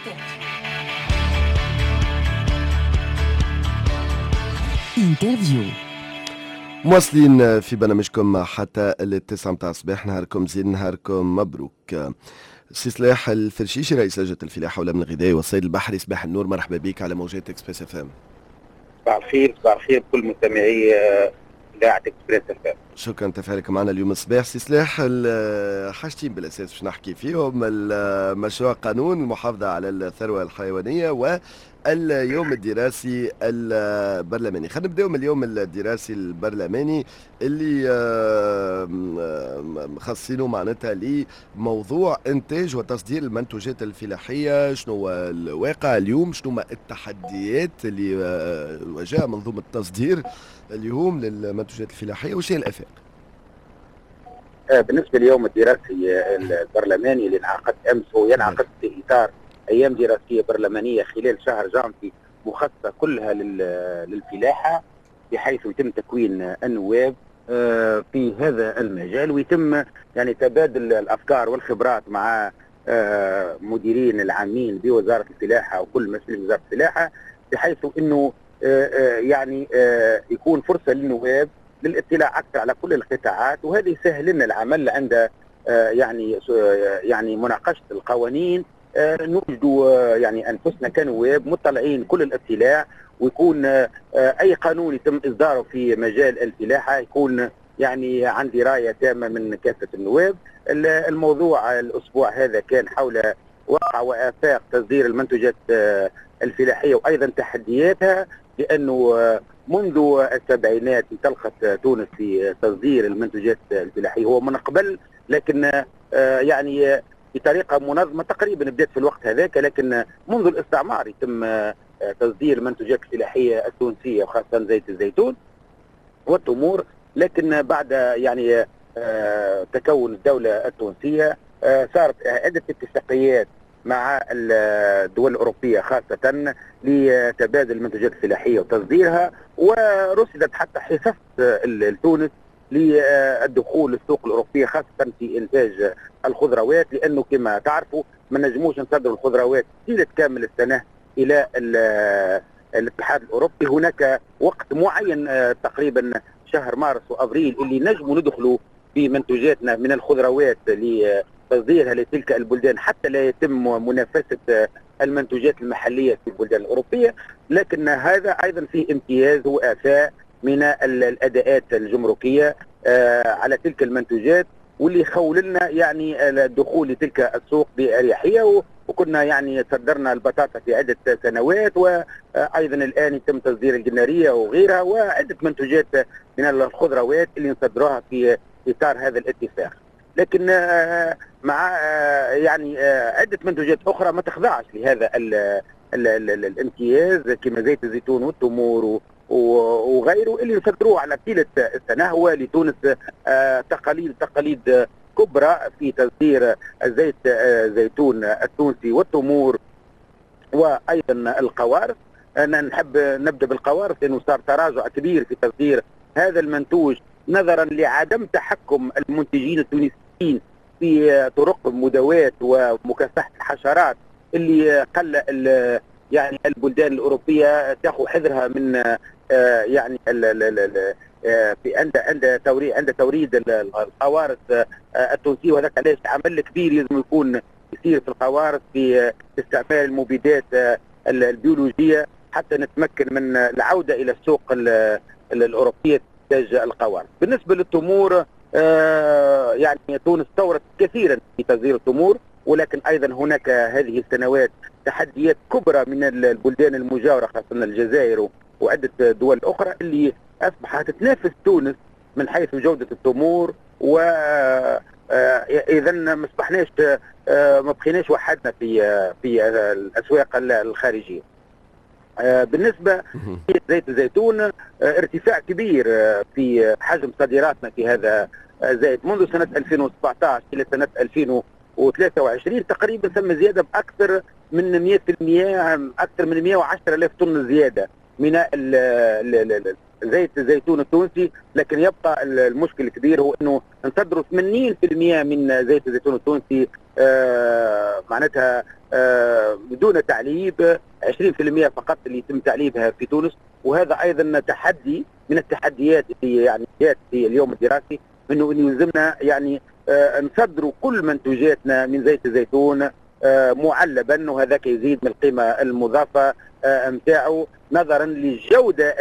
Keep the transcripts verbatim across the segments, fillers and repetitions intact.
انترفيو. مواصلين في برنامجكم حتى التسعة متاع الصباح. نهاركم زين، نهاركم مبروك. سي صلاح الفرشيشي رئيس لجنة الفلاحة والأمن الغذائي والصيد البحري، صباح النور، مرحبا بك على موجات اكسبريس اف ام. صباح الخير، صباح الخير كل مستمعي اذاعة اكسبريس اف ام. شكرا تفاعلك معنا اليوم الصباح. سي صلاح، حاجتين بالاساس باش نحكي فيهم، المشروع قانون المحافظة على الثروة الحيوانية و اليوم الدراسي البرلماني. خلينا نبداو من اليوم الدراسي البرلماني اللي مخصصينه معناتها لموضوع انتاج وتصدير المنتوجات الفلاحيه. شنو هو الواقع اليوم؟ شنو هما التحديات اللي واجهها منظومه التصدير اليوم للمنتوجات الفلاحيه وش هي الافاق؟ بالنسبه لليوم الدراسي البرلماني اللي انعقد امس، هو ينعقد في اطار ايام دراسيه برلمانيه خلال شهر جانفي مخصصه كلها للفلاحه، بحيث يتم تكوين النواب في هذا المجال، ويتم يعني تبادل الافكار والخبرات مع مديرين العامين بوزاره الفلاحه وكل مسؤولين وزاره الفلاحه، بحيث انه يعني يكون فرصه للنواب للاطلاع اكثر على كل القطاعات، وهذا يسهل لنا العمل عند يعني يعني مناقشه القوانين. نوجد يعني انفسنا كنواب مطلعين كل الاطلاع، ويكون اي قانون يتم اصداره في مجال الفلاحه يكون يعني عن درايه تامه من كافه النواب. الموضوع الاسبوع هذا كان حول واقع وافاق تصدير المنتوجات الفلاحيه وايضا تحدياتها، لانه منذ السبعينات انطلقت تونس في تصدير المنتوجات الفلاحيه، هو من قبل لكن يعني بطريقه منظمه تقريبا بدات في الوقت هذاك، لكن منذ الاستعمار يتم تصدير المنتوجات الفلاحيه التونسيه وخاصه زيت الزيتون والتمور، لكن بعد يعني تكون الدوله التونسيه صارت عده اتفاقيات مع الدول الاوروبيه خاصه لتبادل المنتوجات الفلاحيه وتصديرها، ورصدت حتى حصص تونس للدخول للسوق الاوروبيه خاصه في انتاج الخضروات، لانه كما تعرفوا ما نجموش نصدروا الخضروات طيله كامل السنه الى الاتحاد الاوروبي. هناك وقت معين تقريبا شهر مارس وابريل اللي نجموا ندخلوا بمنتوجاتنا من الخضروات لتصديرها لتلك البلدان حتى لا يتم منافسه المنتوجات المحليه في البلدان الاوروبيه، لكن هذا ايضا فيه امتياز وافاء من الاداءات الجمركيه على تلك المنتوجات، واللي يخول لنا يعني الدخول لتلك السوق باريحيه. وكنا يعني صدرنا البطاطا في عده سنوات، وايضا الان يتم تصدير الجناريه وغيرها وعده منتوجات من الخضروات اللي نصدروها في اطار هذا الاتفاق. لكن مع يعني عده منتوجات اخرى ما تخضعش لهذا ال ال ال الامتياز كما زيت الزيتون والتمور وغيره اللي يصدروه على طيله السنه. هو لتونس تقاليد تقاليد كبرى في تصدير الزيت الزيتون التونسي والتمور وايضا القوارص. انا نحب نبدا بالقوارص لانه صار تراجع كبير في تصدير هذا المنتوج نظرا لعدم تحكم المنتجين التونسيين في طرق مداواة ومكافحه الحشرات اللي قل يعني البلدان الاوروبيه تاخذ حذرها من آه يعني ال ال ال في عند عند توريد عند توريد القوارص آه التونسيه، وهذاك علاش عمل كبير لازم يكون يصير في القوارص في استعمال المبيدات آه البيولوجيه حتى نتمكن من العوده الى السوق الاوروبيه انتاج القوارص. بالنسبه للتمور آه يعني تونس طورت كثيرا في تصدير التمور، ولكن ايضا هناك هذه السنوات تحديات كبرى من البلدان المجاوره خاصه الجزائر وعده دول اخرى اللي اصبحت تنافس تونس من حيث جوده التمور، و اذا ما اصبحناش ما بقيناش وحدنا في في الاسواق الخارجيه. بالنسبه لزيت الزيتون ارتفاع كبير في حجم صادراتنا في هذا الزيت منذ سنه ألفين وسبعة عشر الى سنه ألفين وثلاثة وعشرين تقريبا تم زياده باكثر من مئة بالمئة، اكثر من مئة وعشرة آلاف طن زياده من زيت الزيتون التونسي، لكن يبقى المشكل الكبير هو انه نصدروا ثمانين بالمئة من زيت الزيتون التونسي آه معناتها آه بدون تعليب، عشرين بالمئة فقط اللي يتم تعليبها في تونس. وهذا ايضا تحدي من التحديات اللي يعني جات في اليوم الدراسي، انه يلزمنا يعني آه نصدروا كل منتوجاتنا من زيت الزيتون آه معلبا، وهذاك يزيد من القيمه المضافه نتاعو آه نظرا للجوده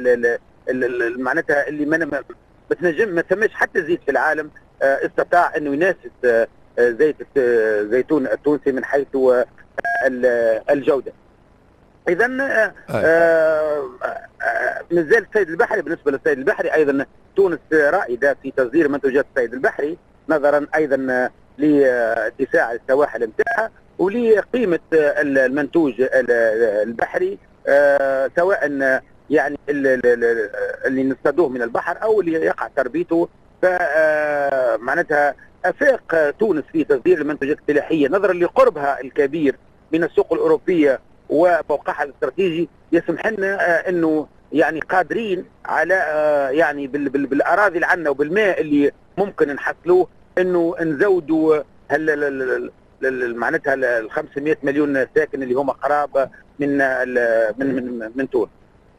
معناتها اللي ما بتنجم ما ثماش حتى زيت في العالم آه استطاع انه ينافس آه زيت الزيتون التونسي من حيث آه الجوده. اذا آه آه آه مازال الصيد البحري. بالنسبه للصيد البحري ايضا تونس رائده في تصدير منتوجات الصيد البحري، نظرا ايضا لاتساع السواحل نتاعها ولقيمه المنتوج البحري آه سواء يعني اللي نصطادوه من البحر او اللي يقع تربيته. فمعناتها افاق تونس في تصدير المنتوجات الفلاحيه نظرا لقربها الكبير من السوق الاوروبيه وموقعها الاستراتيجي يسمح لنا انه يعني قادرين على يعني بالاراضي اللي عندنا وبالماء اللي ممكن نحصلوه انه نزودوا معناتها ال خمسمئة مليون ساكن اللي هم قرابه من من من, من تونس.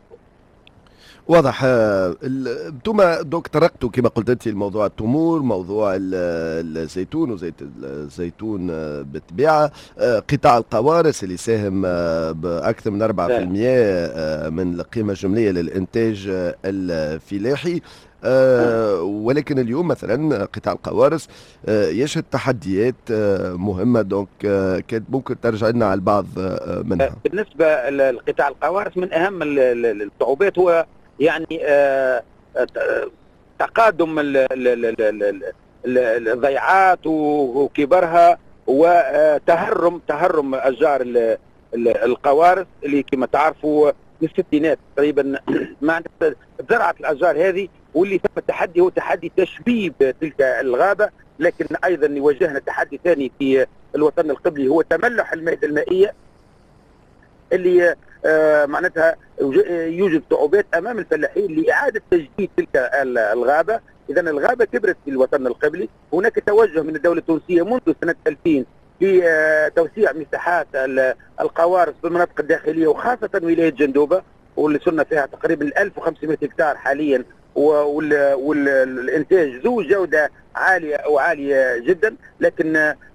واضح. انتم دوك طرقتوا كما قلت انت الموضوع التمور، موضوع الزيتون وزيت الزيتون بالطبيعه، قطاع القوارص اللي ساهم باكثر من أربعة بالمئة من القيمه الجمليه للانتاج الفلاحي. آه ولكن اليوم مثلا قطاع القوارص آه يشهد تحديات آه مهمه، دونك آه كانت ممكن ترجع لنا على البعض آه منها. بالنسبه لقطاع القوارص من اهم الصعوبات هو يعني آه تقادم الضيعات وكبرها وتهرم تهرم اشجار القوارص اللي كما تعرفوا من الستينات تقريبا ما زرعت الاشجار هذه، واللي ثم التحدي هو تحدي تشبيب تلك الغابه. لكن ايضا يواجهنا تحدي ثاني في الوطن القبلي هو تملح المائده المائيه اللي آه معناتها يوجد صعوبات امام الفلاحين لاعاده تجديد تلك الغابه. اذا الغابه كبرت في الوطن القبلي، هناك توجه من الدوله التونسيه منذ سنه ألفين في آه توسيع مساحات القوارص في المناطق الداخليه وخاصه ولايه جندوبه، واللي صرنا فيها تقريبا ألف وخمسمئة هكتار حاليا، والانتاج ذو جوده عاليه وعاليه جدا. لكن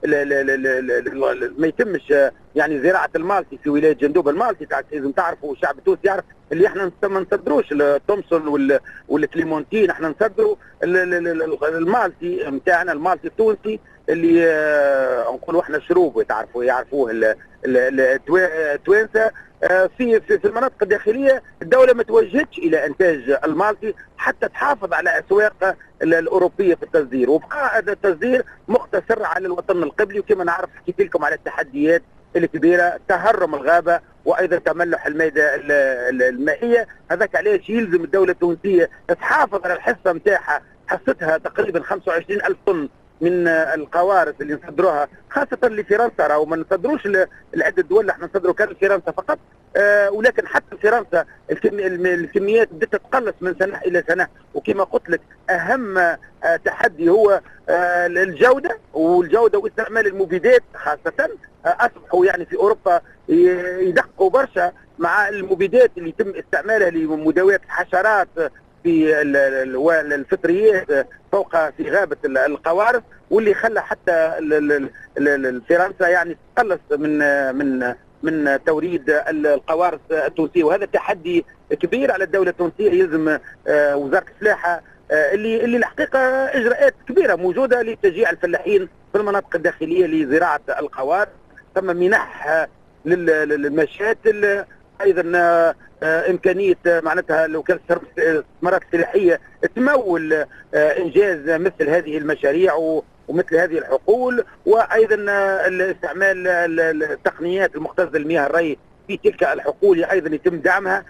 ما يتمش يعني زراعه المالتي في ولايه جندوبه. المالتي لازم تعرفوا الشعب التونسي يعرف اللي احنا ما نصدروش التومسون والكليمونتين، احنا نصدروا المالتي نتاعنا، المالتي التونسي اللي نقولوا احنا شروب تعرفوا يعرفوه التوانسه. في في المناطق الداخليه الدوله ما توجهتش الى انتاج المالتي حتى تحافظ على اسواق الاوروبيه في التصدير، وبقى هذا التصدير مقتصر على الوطن القبلي. وكما نعرف حكيت لكم على التحديات الكبيره، تهرم الغابه وايضا تملح المائده المائيه. هذاك علاش يلزم الدوله التونسيه تحافظ على الحصه نتاعها، حصتها تقريبا خمسة وعشرين ألف طن من القوارص اللي نصدروها خاصة لفرنسا. راهو ما نصدروش لعدة دول، احنا نصدروا كان لفرنسا فقط. آه ولكن حتى فرنسا الكميات بدأت تتقلص من سنة إلى سنة. وكما قلت لك أهم آه تحدي هو آه الجودة، والجودة واستعمال المبيدات خاصة. آه أصبحوا يعني في أوروبا يدققوا برشا مع المبيدات اللي يتم استعمالها لمداواة الحشرات في الفطريات فوق في غابة القوارص، واللي خلى حتى فرنسا يعني تقلص من من من توريد القوارص التونسية. وهذا تحدي كبير على الدولة التونسية. يلزم وزارة الفلاحة اللي اللي الحقيقة إجراءات كبيرة موجودة لتشجيع الفلاحين في المناطق الداخلية لزراعة القوارص. ثم منح للمشاتل، ايضا امكانيه معناتها لو كانت استثمارات فلاحيه تمول انجاز مثل هذه المشاريع ومثل هذه الحقول، وايضا استعمال التقنيات المختصه للمياه الري في تلك الحقول ايضا يتم دعمها.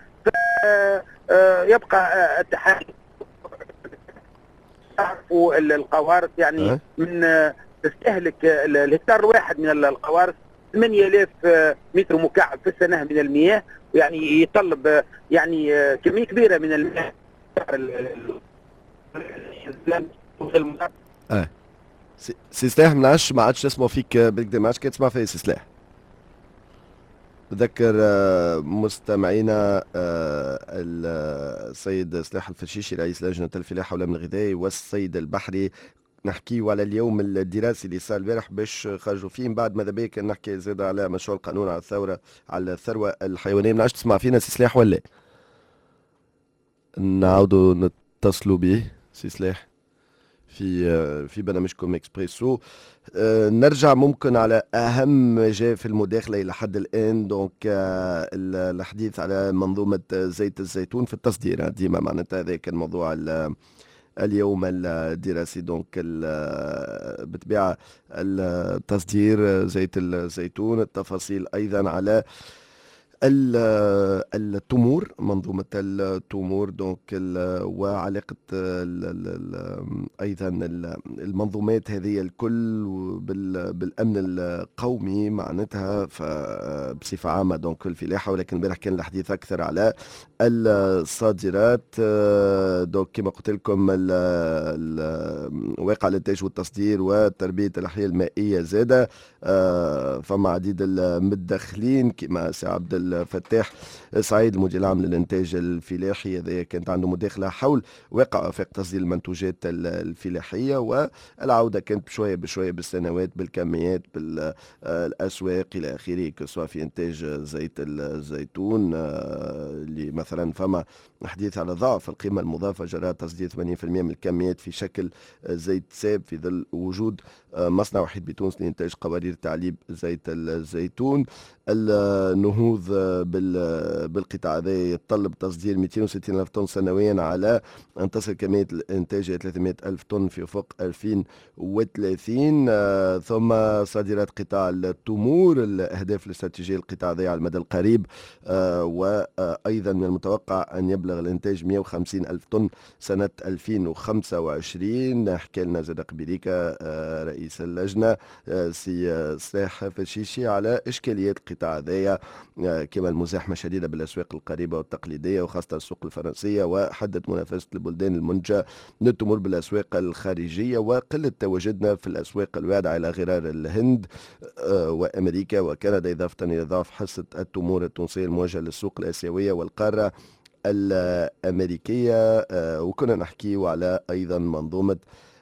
يبقى التحدي القوارص يعني من تستهلك الهكتار الواحد من القوارص ثمانية آلاف متر مكعب في السنه من المياه، يعني يطلب يعني كميه كبيره من المياه اه سي سي سلاح، ما عادش ما عادش نسمعوا فيك بالكدا، ما عادش كي تسمع فيا سي سلاح. بذكر آه، مستمعينا آه، السيد سلاح الفرشيشي رئيس لجنة الفلاحة والأمن الغذائي والصيد البحري. نحكيو على اليوم الدراسي اللي صار البارح باش خرجوا فيه، من بعد ماذا بيك نحكي زاد على مشروع القانون على الثورة على الثروة الحيوانية. ما عادش تسمع فينا سي سلاح ولا نعاودوا نتصلوا به سي سلاح في آه، في برنامجكم اكسبريسو. آه، نرجع ممكن على اهم ما جاء في المداخله الى حد الان، دونك آه، ال- الحديث على منظومه زيت الزيتون في التصدير. آه، ديما معناتها هذا كان موضوع ال- اليوم الدراسي. دونك ال- بالطبيعه التصدير زيت الزيتون، التفاصيل ايضا على ال- التمور، منظومة التمور، دونك ال- وعلاقة ال- ال- ال- أيضا ال- المنظومات هذه الكل بال- بالأمن القومي معناتها ف- بصفة عامة دونك الفلاحة. ولكن امبارح كان الحديث أكثر على الصادرات. آه، دونك كما قلت لكم ال- ال- واقع الإنتاج والتصدير وتربية الأحياء المائية زادة. آه، فما عديد المتدخلين كما سي عبد الفتاح سعيد المدير العام للإنتاج الفلاحي، هذا كانت عنده مداخلة حول واقع آفاق تصدير المنتوجات ال- الفلاحية، والعودة كانت بشوية بشوية بالسنوات بالكميات بالأسواق إلى آخره، كسوا في إنتاج زيت الزيتون آه، اللي مثلا فما حديث على ضعف القيمة المضافة جراء تصدير ثمانين بالمئة من الكميات في شكل زيت ساب في ظل وجود آه، مصنع وحيد بتونس لإنتاج قوارير تعليب زيت الزيتون. النهوض آه، بال- بالقطاع هذا يتطلب تصدير مئتين وستين ألف طن سنويا على أن تصل كمية الإنتاج إلى ثلاثمئة ألف طن في أفق ألفين وثلاثين. آه، ثم صادرات قطاع التمور، الأهداف الاستراتيجية للقطاع هذا على المدى القريب، آه، وأيضا من المتوقع أن يبلغ الإنتاج مئة وخمسين ألف طن سنة ألفين وخمسة وعشرين. حكى لنا زاد قبيليكا آه، رئيس اللجنة آه، سي آه، سلاح فرشيشي على إشكاليات القطاع هذايا، آه، كما المزاحمة الشديدة بالأسواق القريبة والتقليدية وخاصة السوق الفرنسية، وحدت منافسة البلدان المنتجة للتمور بالأسواق الخارجية، وقلة تواجدنا في الأسواق الوادعة إلى غرار الهند آه، وأمريكا وكندا، إضافة إلى ضعف حصة التمور التونسية الموجهة للسوق الآسيوية والقارة الأمريكية. آه، وكنا نحكي على أيضا منظومة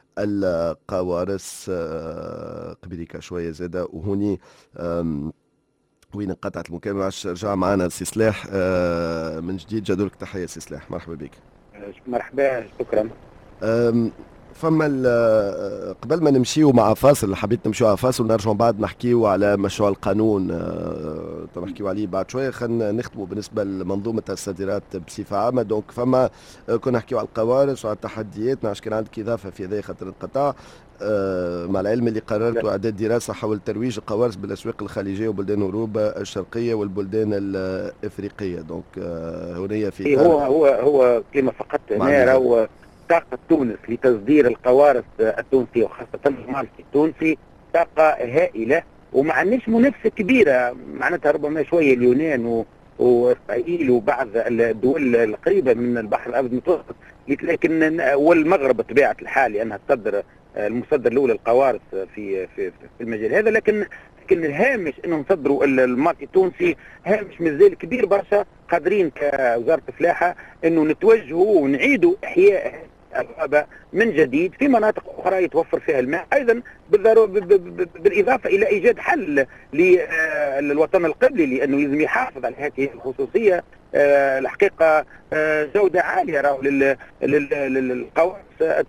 القوارص آه، قبليك شوية زادة. وهوني آم، وين انقطعت المكالمة، عش رجع معنا سي سلاح آه، من جديد. جدولك تحية سي سلاح، مرحبا بك. مرحبا، شكرا. أم، فما ال- قبل ما نمشيو مع فاصل، حبيت نمشيو على فاصل ونرجعوا بعد نحكيو على مشروع القانون أه، نحكيو عليه بعد شويه. خلينا نختموا بالنسبه لمنظومه الصادرات بصفه عامه. دونك فما أه، كنا نحكيو على القوارص وعلى التحديات. نعرفش كان عندك اضافه في هذا خاطر القطاع أه، مع العلم اللي قررتوا اعداد دراسه حول ترويج القوارص بالاسواق الخليجيه وبلدان اوروبا الشرقيه والبلدان الافريقيه. دونك أه، هنا في هو هو هو كلمه فقط هنا راهو طاقة تونس لتصدير القوارص التونسية وخاصة المالكي التونسي طاقة هائلة، وما عندناش منافسة كبيرة. معناتها ربما شوية اليونان وإسرائيل وبعض الدول القريبة من البحر الأبيض المتوسط، لكن والمغرب بطبيعة الحال لأنها تصدر المصدر الأول القوارص في في في المجال هذا. لكن لكن الهامش انه نصدروا المالكي التونسي هامش مازال كبير برشا. قادرين كوزارة الفلاحة انه نتوجهوا ونعيدوا احياء الغابة من جديد في مناطق أخرى يتوفر فيها الماء، أيضا بالإضافة إلى إيجاد حل للوطن القبلي، لأنه لازم يحافظ على هذه الخصوصية. الحقيقة جودة عالية راهو للقوارص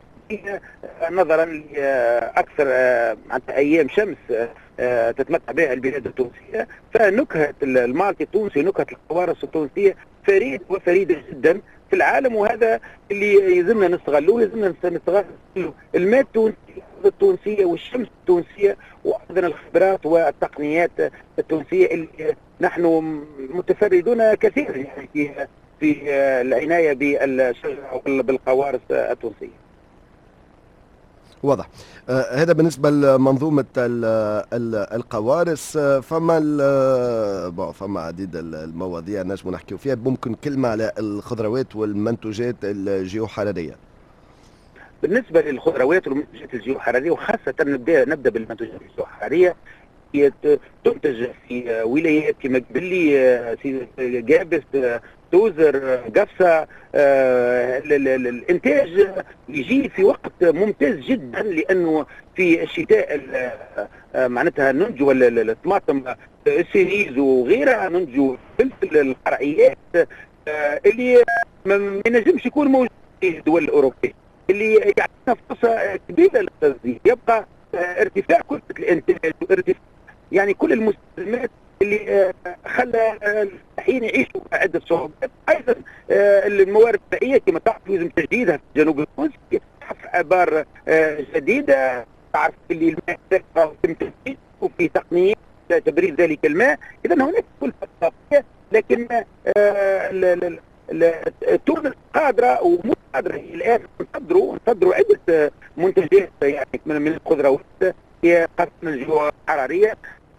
نظرا لأكثر أيام شمس تتمتع بها البلاد التونسية. فنكهة المالكي التونسي، نكهة القوارص التونسية فريد وفريدة جدا في العالم، وهذا اللي يلزمنا نستغلوه. لازمنا نستغل الماء التونسي التونسية والشمس التونسية وأيضا الخبرات والتقنيات التونسية اللي نحن متفردون كثيرا يعني في في العناية بالشجرة وبالقوارص التونسية. واضح. آه هذا بالنسبة لمنظومة ال ال القوارص. آه فما ال- فما عديد المواضيع نجم نحكيو فيها. ممكن كلمة على الخضروات والمنتوجات الجيوحرارية. بالنسبه للخضروات والمنتجات الجيوحراريه، وخاصه نبدا نبدا بالمنتوجات الجيوحراريه، هي ت- تنتج في ولايات كما قبلي سي جابس، توزر، قفصه. آه، ال- ال- ال- الانتاج يجي في وقت ممتاز جدا، لانه في الشتاء ال- آه، معناتها ننجو ال- ال- الطماطم، السيريز وغيرها، ننجو فلفل القرعيات، آه، اللي ما ما ينجمش يكون موجود في الدول الاوروبيه، اللي يعطينا فرصه كبيره للتصدير. يبقى آه، ارتفاع كلفه الانتاج وارتفاع يعني كل المستلزمات اللي آه، خلى آه، الفلاحين يعيشوا عده صعوبات. ايضا آه، الموارد المائيه كما تعرف يلزم تجديدها في الجنوب التونسي، حفر ابار آه، جديده. تعرف اللي الماء يتم تجديده وفي تقنيات تبريد ذلك الماء. اذا هناك كلفه اضافيه، لكن آه، ال- ال- ال- تونس قادره ومو قادره الان نصدروا نصدروا عده منتجات يعني من من الخضروات، هي خاصه الجيوع الحراريه.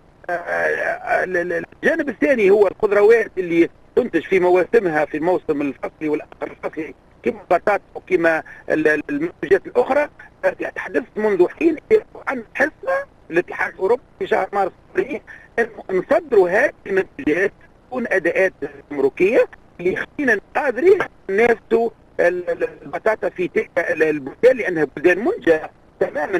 الجانب الثاني هو الخضروات اللي تنتج في مواسمها، في الموسم الفصلي والاخر الفصلي، كما البطاطا وكما المنتجات الاخرى. تحدثت منذ حين عن حصه الاتحاد الاوروبي في شهر مارس ان نصدروا هذه المنتجات تكون اداءات جمركيه اللي يخلينا قادرين ننافسوا البطاطا في تلك البلدان، لانها بلدان منجزه تماما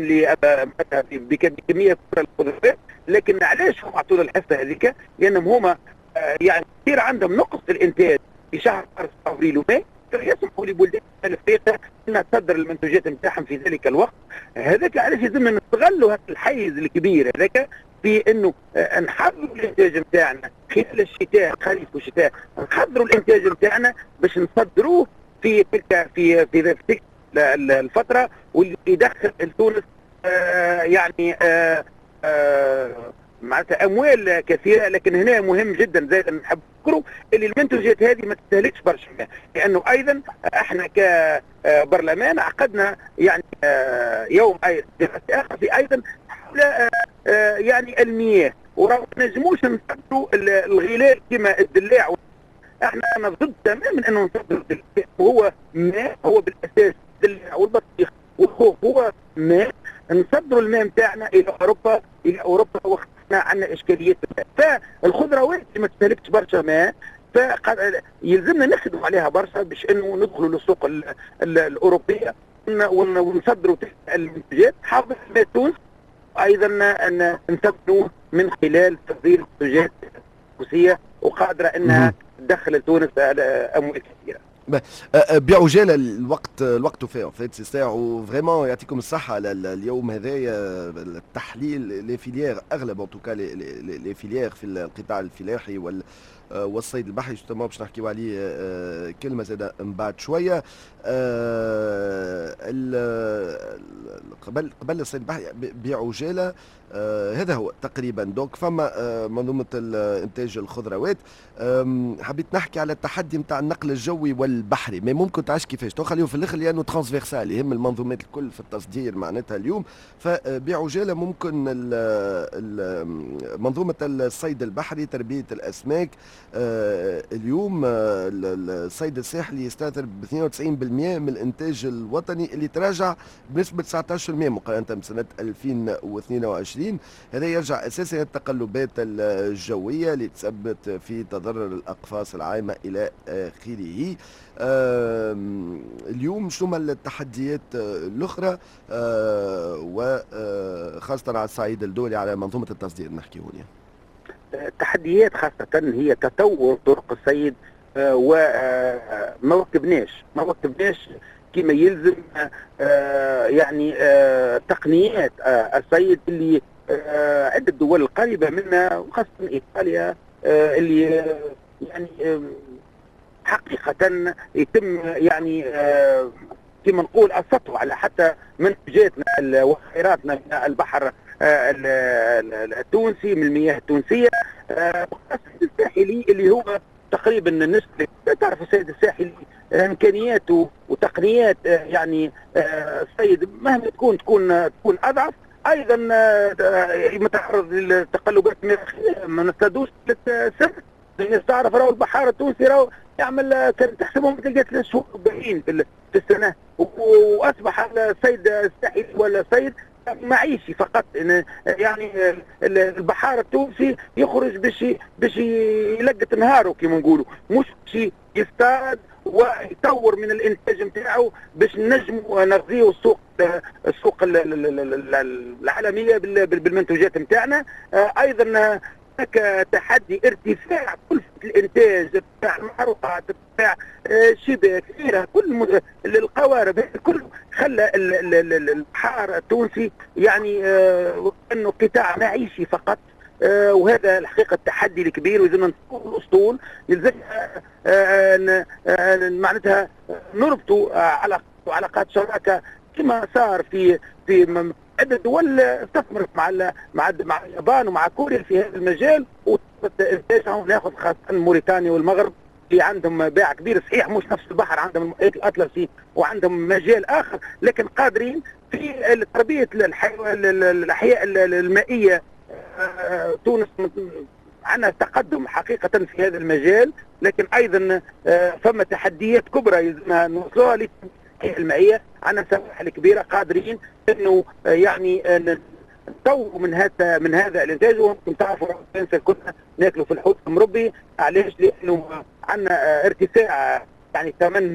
بكميه الخضروات. لكن علاش هم اعطونا الحصه هذيك؟ لانهم هما آه يعني كثير عندهم نقص في الانتاج في شهر مارس ابريل وماي، يسمحوا لبلدان الافريقيا انها تصدر المنتوجات نتاعهم في ذلك الوقت. هذاك علاش لازمنا نستغلوا هذا الحيز الكبير هذاك في انه آه نحضروا الانتاج نتاعنا خلال الشتاء، خريف والشتاء، نحضروا الانتاج نتاعنا باش نصدروه في تلك في في تلك الفتره، واللي يدخل لتونس آه يعني آه آه معناتها اموال كثيره. لكن هنا مهم جدا زي ما نحب نذكروا اللي المنتوجات هذه ما تستهلكش برشا ماء، لانه ايضا احنا كبرلمان عقدنا يعني آه يوم اخر في ايضا حول آه يعني المياه، ورغم ما نجموش نصدروا الغلال كما الدلاع. احنا انا ضد تماما انه نصدر الدلاع، وهو ماء، هو بالاساس الدلاع والبطيخ وهو هو ماء. نصدروا الماء نتاعنا الى اوروبا، الى اوروبا واحنا عندنا اشكاليات الماء. فالخضروات اللي ما تستهلكش برشا ماء يلزمنا نخدموا عليها برشا باش انه ندخلوا للسوق ال ال الاوروبيه ونصدروا المنتجات حافظ الماء تونس، ايضا ان نستخدموه من خلال تصدير منتجات تونسيه وقادره انها تدخل لتونس اموال كثيره. بعجاله الوقت الوقت فيه فات سي ساعه وفريمون يعطيكم الصحه على اليوم هذايا. التحليل لي فيليير اغلب ان توكا لي فيليير في القطاع الفلاحي وال والصيد البحري جوستومون باش نحكيو عليه كلمه زاده من بعد شويه. قبل قبل الصيد البحري بعجاله هذا هو تقريبا. دونك فما منظومه انتاج الخضروات. حبيت نحكي على التحدي نتاع النقل الجوي والبحري، ما ممكن تعيش كيفاش تو خليهم في الاخر لانه ترانسفيرسال يهم المنظومات الكل في التصدير معناتها اليوم. فبعجاله ممكن منظومه الصيد البحري تربيه الاسماك. آه اليوم آه الصيد الساحلي يستاثر ب اثنين وتسعين بالمئة من الانتاج الوطني اللي تراجع بنسبه تسعة عشر بالمئة مقارنه بسنه ألفين واثنين وعشرين. هذا يرجع اساسا الى التقلبات الجويه اللي تسببت في تضرر الاقفاص العايمه الى اخره. آه اليوم شنو التحديات الاخرى آه وخاصه على الصعيد الدولي على منظومه التصدير نحكي هنا؟ التحديات خاصة هي تطور طرق الصيد، آه وما وكبناش ما وكبناش كما يلزم آه يعني آه تقنيات آه الصيد اللي آه عدة دول القريبة منا وخاصة إيطاليا آه اللي آه يعني آه حقيقة يتم يعني آه كما نقول السطو على حتى منتجاتنا وخيراتنا من البحر التونسي، من المياه التونسيه. السيد الساحلي اللي هو تقريبا النسبه تعرف السيد الساحلي امكانياته وتقنيات يعني السيد مهما تكون تكون تكون اضعف، ايضا متعرض للتقلبات المناخيه. ما نستدوش سر الناس تعرف راهو البحار التونسي راهو يعمل كان تحسبهم تلقى ثلاث شهور باهين في السنه، واصبح السيد الساحلي ولا السيد معيشي فقط. يعني البحار التونسي يخرج باش باش يلقط نهاره كما نقولوا، مش باش يصطاد ويطور من الانتاج نتاعو باش نجموا نغذيو السوق السوق العالميه بالمنتوجات نتاعنا. ايضا هناك تحدي ارتفاع كلفة الانتاج، ارتفاع المحروقات، ارتفاع الشباك، غيرها كل القوارب، كل خلى البحار التونسي يعني انه قطاع معيشي فقط. وهذا الحقيقه التحدي الكبير، واذا نكون الاسطول يلزم معناتها نربطوا علاقات شراكه كما صار في في عدة دول استثمرت مع مع مع اليابان ومع كوريا في هذا المجال، وانتاجهم ناخذ خاصة موريتانيا والمغرب اللي عندهم باع كبير، صحيح مش نفس البحر، عندهم المحيط الأطلسي وعندهم مجال آخر، لكن قادرين في تربية الأحياء المائية. تونس عندنا تقدم حقيقة في هذا المجال، لكن أيضا فما تحديات كبرى لازمنا نوصلوها المائية. عندنا سواحل كبيرة قادرين انه يعني نطوروا من هذا من هذا الانتاج. وانتم تعرفوا كنا ناكلوا في الحوت المربي، علاش؟ لانه عندنا ارتفاع يعني ثمن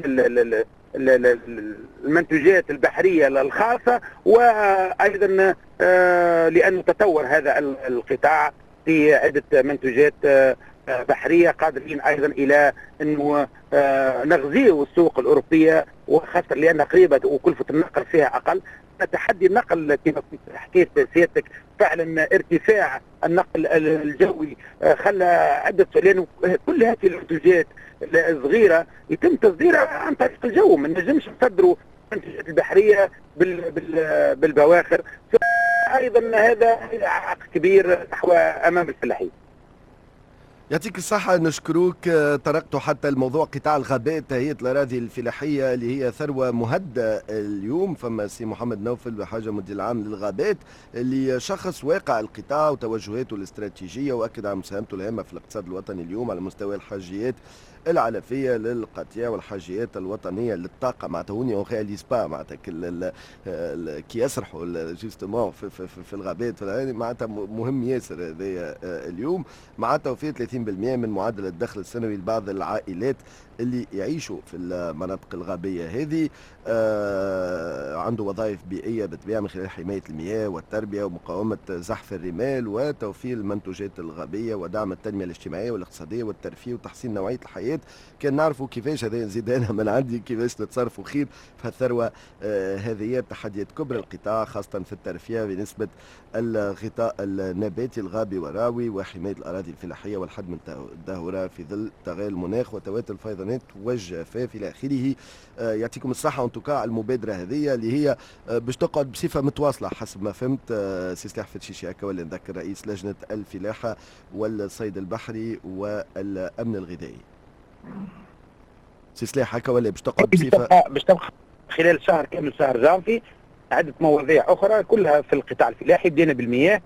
المنتوجات البحرية الخاصة، وايضا لانه تطور هذا القطاع في عدة منتوجات بحرية، قادرين أيضا إلى أنه نغذيه السوق الأوروبية، وخاصة لأنها قريبة وكلفة النقل فيها أقل. تحدي النقل كما حكيت سيادتك، فعلا ارتفاع النقل الجوي خلى عدة، لأنه كل هذه المنتوجات الصغيرة يتم تصديرها عن طريق الجو، ما نجمش نصدروا المنتوجات البحرية بالبواخر. أيضا هذا عائق كبير نحو أمام الفلاحين. يعطيك الصحة، نشكروك. طرقتوا حتى الموضوع قطاع الغابات، تهيئة الأراضي الفلاحية اللي هي ثروة مهدة اليوم. فما سي محمد نوفل بحاجة مدير العام للغابات اللي شخص واقع القطاع وتوجهاته الاستراتيجية، وأكد على مساهمته الهامة في الاقتصاد الوطني اليوم على مستوى الحاجيات العلفيه للقطيع والحاجيات الوطنيه للطاقه. معناتها هوني اون رياليز با معناتها كي يسرحوا جوستومون في, في, في, في الغابات معناتها مهم ياسر هذايا اليوم. مع توفير ثلاثين بالمئة من معدل الدخل السنوي لبعض العائلات اللي يعيشوا في المناطق الغابيه هذه. آه عنده وظائف بيئيه بالطبيعه من خلال حمايه المياه والتربيه ومقاومه زحف الرمال وتوفير المنتوجات الغابيه ودعم التنميه الاجتماعيه والاقتصاديه والترفيه وتحسين نوعيه الحياه. كان نعرفوا كيفاش هذا نزيد انا من عندي كيفاش نتصرفوا خير في الثروه آه هذه. تحديات كبرى القطاع خاصه في الترفيه بنسبه الغطاء النباتي الغابي والراوي وحمايه الاراضي الفلاحيه والحد من الدهوره في ظل تغير المناخ وتواتر الفيضانات والجفاف الى اخره. آه يعطيكم الصحه وانتقاء المبادره هذه اللي هي آه باش تقعد بصفه متواصله حسب ما فهمت. آه سي سلاح فتشيشي هكا ولا نذكر رئيس لجنه الفلاحه والصيد البحري والامن الغذائي. سي سلاح هكا ولا باش تقعد بصفه باش تبقى خلال شهر كامل شهر جانفي عده مواضيع اخرى كلها في القطاع الفلاحي. بدينا بالمياه،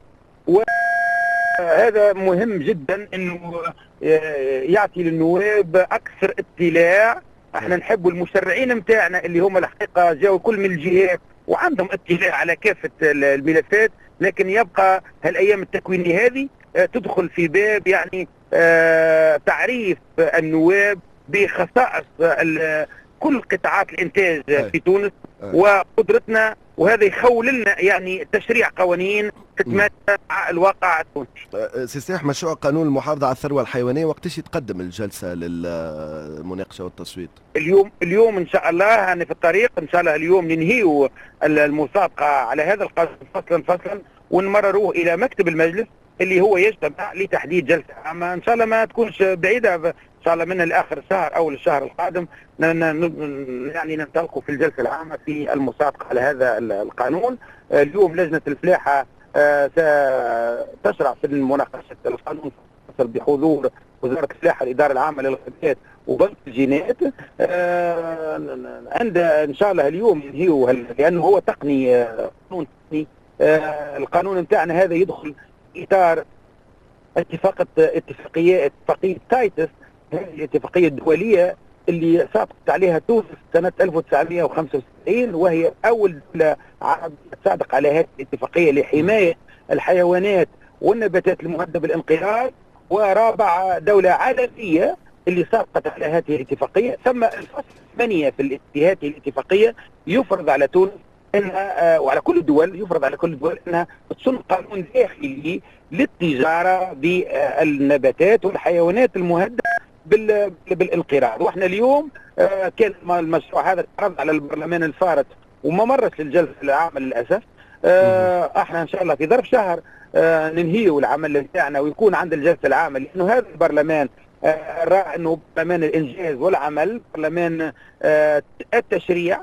وهذا مهم جدا انه يعطي للنواب اكثر اطلاع. احنا نحب المشرعين نتاعنا اللي هم الحقيقه جاوا كل من الجهات وعندهم اطلاع على كافه الملفات، لكن يبقى هالايام التكوينيه هذه تدخل في باب يعني تعريف النواب بخصائص كل قطاعات الانتاج في تونس وقدرتنا، وهذا يخول لنا يعني تشريع قوانين تتماشى مع الواقع التونسي. سي سلاح، مشروع قانون المحافظه على الثروه الحيوانيه وقتاش يتقدم الجلسه للمناقشه والتصويت؟ اليوم اليوم ان شاء الله انا في الطريق، ان شاء الله اليوم ننهيوا المسابقه على هذا القانون فصلا فصلا ونمرروه الى مكتب المجلس اللي هو يجتمع لتحديد جلسه عامه ان شاء الله ما تكونش بعيده، ان شاء الله من الاخر الشهر او الشهر القادم يعني ننطلقوا في الجلسه العامه في المسابقه على هذا القانون. اليوم لجنه الفلاحه ستشرع في مناقشه القانون بحضور وزاره الفلاحه الاداره العامه للغابات وبنك الجينات آه عند ان شاء الله اليوم ينهيوا، لانه هو تقني آه قانون تقني. آه القانون نتاعنا هذا يدخل اطار اتفاقيه اتفاقيه اتفاقيه تايتس، هذه الاتفاقيه الدوليه اللي سابقت عليها تونس سنه ألف وتسعمئة وخمسة وستين، وهي اول دوله عربيه تصادق على هذه الاتفاقيه لحمايه الحيوانات والنباتات المهدده بالانقراض، ورابع دوله عالميه اللي سابقت على هذه الاتفاقيه. ثم الفصل الثمانيه في هذه الاتفاقيه يفرض على تونس انها وعلى كل الدول، يفرض على كل الدول انها تصن قانون داخلي للتجاره بالنباتات والحيوانات المهدده بالانقراض. واحنا اليوم كان المشروع هذا تعرض على البرلمان الفارط وما مرش للجلسه العامه للاسف. احنا ان شاء الله في ظرف شهر ننهيه العمل نتاعنا ويكون عند الجلسه العامه، لانه هذا البرلمان راى انه برلمان الانجاز والعمل، برلمان التشريع،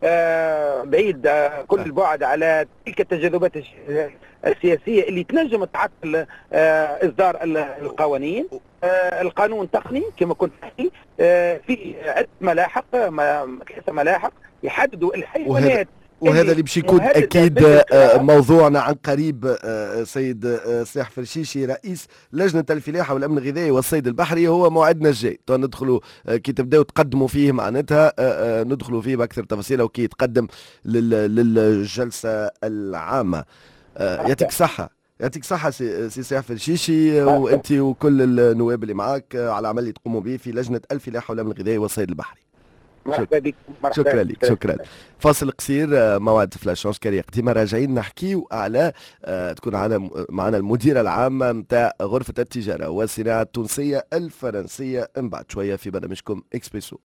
بعيد كل البعد على تلك التجاذبات السياسيه اللي تنجم تعطل اصدار القوانين. القانون تقني كما كنت تحكي، في عده ملاحق، ثلاثه ملاحق يحددوا الحيوانات، وهذا اللي باش يكون اكيد موضوعنا عن قريب. سيد سلاح فرشيشي رئيس لجنه الفلاحه والامن الغذائي والصيد البحري هو موعدنا الجاي، تو ندخلوا كي تبداو تقدموا فيه معناتها ندخلوا فيه باكثر تفاصيل وكي يتقدم للجلسه العامه. يعطيك الصحه، يعطيك الصحة سي سلاح فرشيشي وانت وكل النواب اللي معاك على العمل اللي تقوموا به في لجنه الفلاحه والامن الغذائي والصيد البحري. مرحبا بك. شكرا لك، شكرا. فاصل قصير، موعد فلاش كاري قديمه راجعين نحكيو على آه تكون على معنا المديره العامه نتاع غرفه التجاره والصناعه التونسيه الفرنسيه من بعد شويه في برنامجكم اكسبريسو.